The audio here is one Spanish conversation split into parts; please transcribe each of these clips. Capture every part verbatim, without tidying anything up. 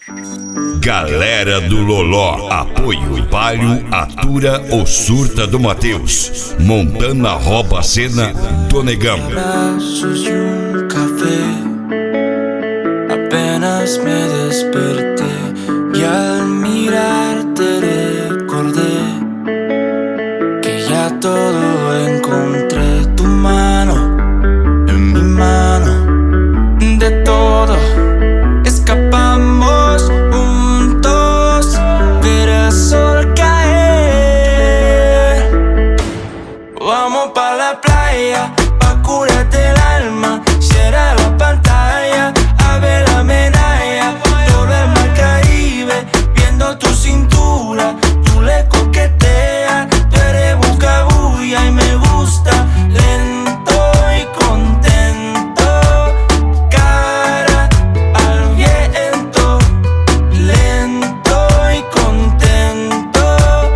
Galera do Loló, apoio Palio, Atura ou Surta do Mateus. Montana rouba a cena do Negão. Brazos de um café, apenas me desperté y al mirarte recordé que ya todo encontré. Tu mano en mi mano, de todo escapamos juntos, ver el sol caer. Vamos pa' la playa, pa' curarte el alma. Cierra la pantalla, a ver la medalla. Todo el mar Caribe, viendo tu cintura. Tú le coqueteas, tú eres bucabulla y me gusta. Lento y contento, cara al viento. Lento y contento,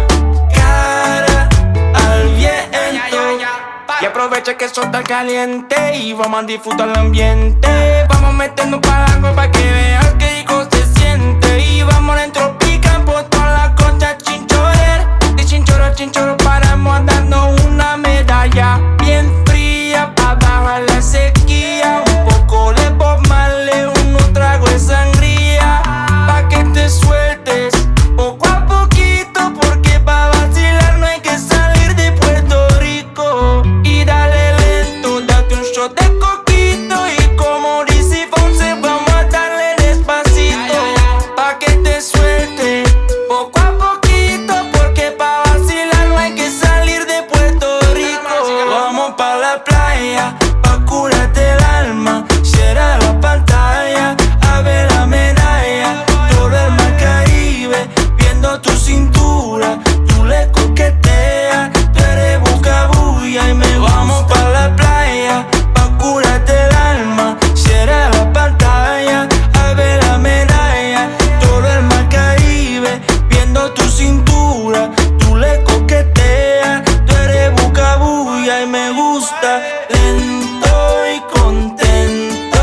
cara al viento. Y aprovecha que el sol está caliente y vamos a disfrutar el ambiente. Vamos metiendo para algo para que veas que rico se siente. Y vamos dentro pican por toda la costa chinchorer. De chinchorro a chinchorro paramos a darnos una medalla bien fría para bajar la sequía. Un poco de Bob Marley, unos tragos de sangría pa' que te sueltes poco a poquito, porque pa' vacilar no hay que salir de Puerto Rico. Y dale lento, date un shot de coquito. Y como dice Fonse, vamos a darle despacito pa' que te suelte poco a poquito, porque pa' vacilar no hay que salir de Puerto Rico. Vamos pa' la playa, pa' curarte el alma. Cierra la pantalla, a ver la medalla. Todo el mar Caribe, viendo tu cintura. Tú le coqueteas, tú eres bucabulla y me vamos pa' la playa, pa' curarte el alma. Cierra la pantalla, a ver la medalla. Todo el mar Caribe, viendo tu cintura. Tú le coqueteas, tú eres bucabulla y me gusta. Lento y contento,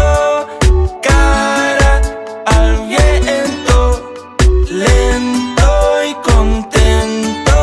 cara al viento. Lento y contento,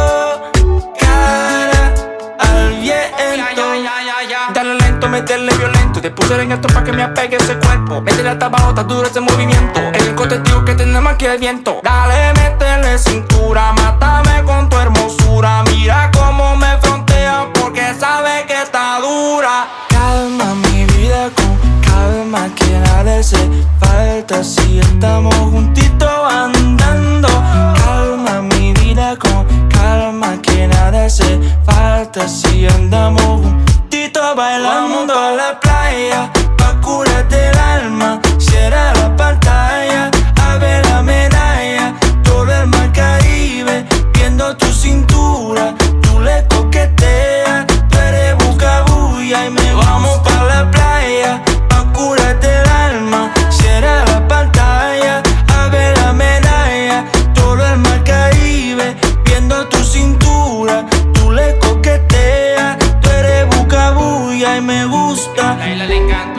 cara al viento. Dale lento, meterle violento. Te puse en esto pa' que me apegue ese cuerpo. Métele hasta abajo, está duro ese movimiento. El contestigo que tenemos aquí el viento. Dale, métele cintura, mátame con tu hermosura. Mira cómo me frontea porque sabe que está dura. Calma mi vida con calma, que nada hace falta si estamos juntitos andando. Calma mi vida con calma, que nada hace falta si andamos juntitos bailando. A la playa, pa' curarte el alma. Cierra la pantalla, a ver la medalla. Todo el mar Caribe, viendo tu cintura. Tú le coqueteas, tú eres bucabulla y me vamos pa' la playa, pa' curarte el alma. Cierra la pantalla, a ver la medalla. Todo el mar Caribe, viendo tu cintura. Tú le coqueteas, tú eres bucabulla y me gusta. A ella le encanto.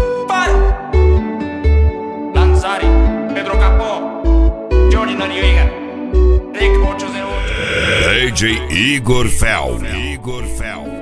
Lanzari, Pedro Capó, Johnny Noriega, Rick ocho cero ocho. D J Igor Fel. Igor Fel.